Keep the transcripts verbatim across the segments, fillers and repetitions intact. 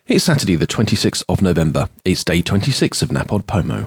It's Saturday the twenty-sixth of November. It's day twenty-six of Napod Pomo.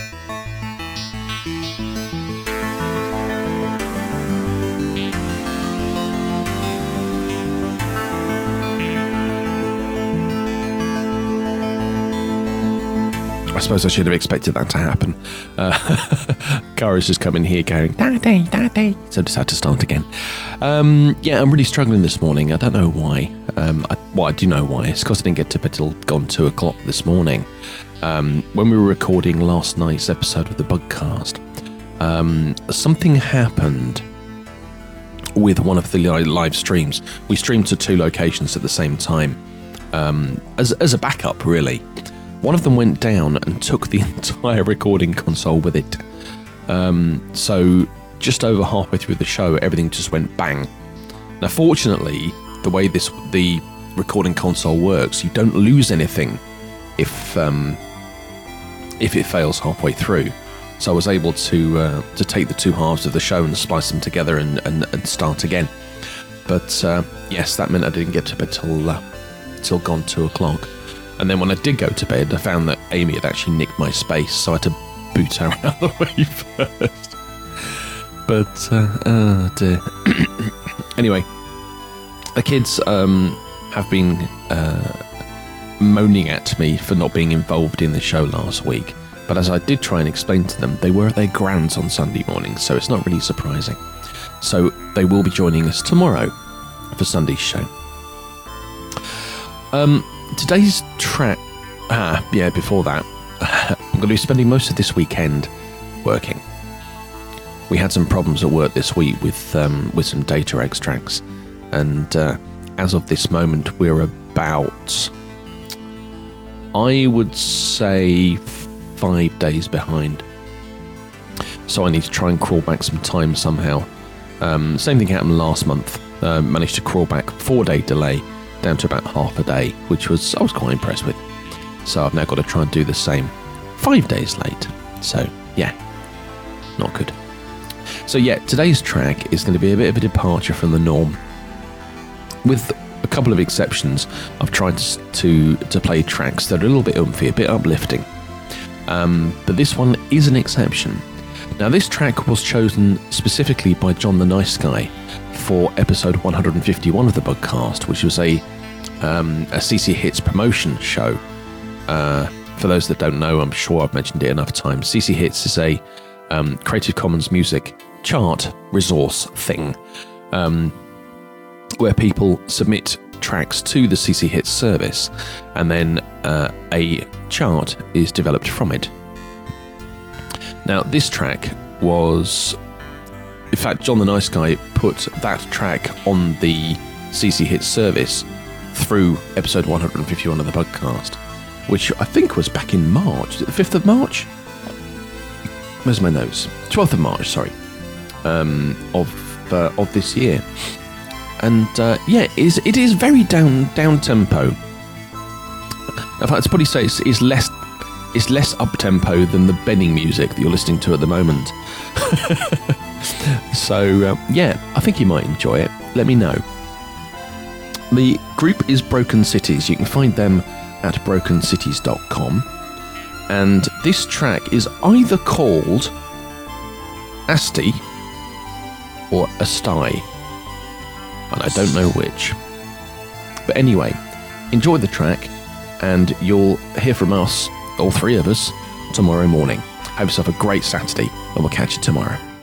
I suppose I should have expected that to happen. Uh, Cara's just come in here going, Daddy, Daddy. So I just had to start again. Um, yeah, I'm really struggling this morning. I don't know why. Um, I, well, I do know why. It's because I didn't get to bed till gone two o'clock this morning. Um, when we were recording last night's episode of the Bugcast, um, something happened with one of the live streams. We streamed to two locations at the same time, um, as, as a backup, really. One of them went down and took the entire recording console with it. Um, so just over halfway through the show, everything just went bang. Now, fortunately, the way this the recording console works, you don't lose anything if um, if it fails halfway through. So I was able to uh, to take the two halves of the show and splice them together and, and, and start again. But uh, yes, that meant I didn't get to bed till uh, till gone two o'clock. And then when I did go to bed, I found that Amy had actually nicked my space, so I had to boot her out of the way first. But, uh, oh dear. Anyway, the kids um, have been uh, moaning at me for not being involved in the show last week. But as I did try and explain to them, they were at their grands on Sunday morning, so it's not really surprising. So they will be joining us tomorrow for Sunday's show. Um... Today's track, ah, yeah, before that, I'm going to be spending most of this weekend working. We had some problems at work this week with um, with some data extracts, and uh, as of this moment, we're about, I would say, five days behind. So I need to try and crawl back some time somehow. Um, same thing happened last month. Uh, managed to crawl back four-day delay down to about half a day, which was I was quite impressed with. So I've now got to try and do the same five days late. So yeah, not good. So yeah, today's track is going to be a bit of a departure from the norm. With a couple of exceptions, I've tried to to, to play tracks that are a little bit oomphy, a bit uplifting. Um, but this one is an exception. Now, this track was chosen specifically by John the Nice Guy for episode one hundred fifty-one of the Bugcast, which was a um, a C C Hits promotion show. Uh, for those that don't know, I'm sure I've mentioned it enough times. C C Hits is a um, Creative Commons music chart resource thing, um, where people submit tracks to the C C Hits service, and then uh, a chart is developed from it. Now, this track was, in fact, John the Nice Guy put that track on the C C Hits service through episode one hundred fifty-one of the Bugcast, which I think was back in March. Is it the fifth of March? Where's my notes? twelfth of March, sorry, um, of uh, of this year. And uh, yeah, it is, it is very down down tempo. In fact, I'd probably say it's, it's less. It's less up-tempo than the Benning music that you're listening to at the moment. So, uh, yeah, I think you might enjoy it. Let me know. The group is Broken Cities. You can find them at broken cities dot com. And this track is either called Asti or Astai. And I don't know which. But anyway, enjoy the track, and you'll hear from us, all three of us, tomorrow morning. Have yourself a great Saturday, and we'll catch you tomorrow.